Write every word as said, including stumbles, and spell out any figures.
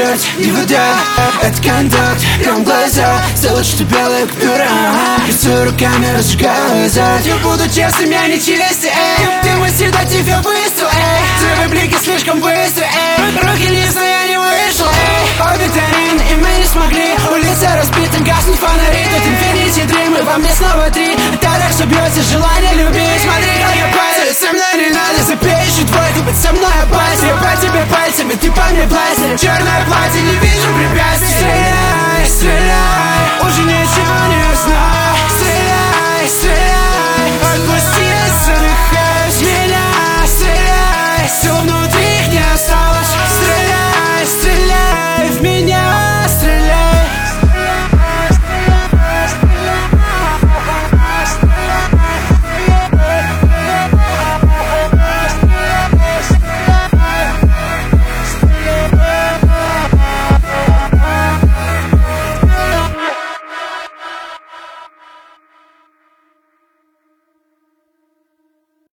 дождь, не вода, это контакт, прям глаза, сделать, что белая купюра. Рисую руками, разжигаю азарт. Я буду честным, я не честный, эй. Ты мой всегда тебя быстро, эй. Твои блики слишком быстро, эй. Руки лист, но я не вышел, эй. Обе тарин, и мы не смогли. Улица разбита, гаснут фонари. Тут инфинити дримы, во мне снова три. Это так, что бьется желание любить. Смотри, как я пальцы, со мной не надо. Запей еще двойку, быть со мной опасен. Я по тебе пальцами, ты по мне платье. Черное платье, не вижу препятствий.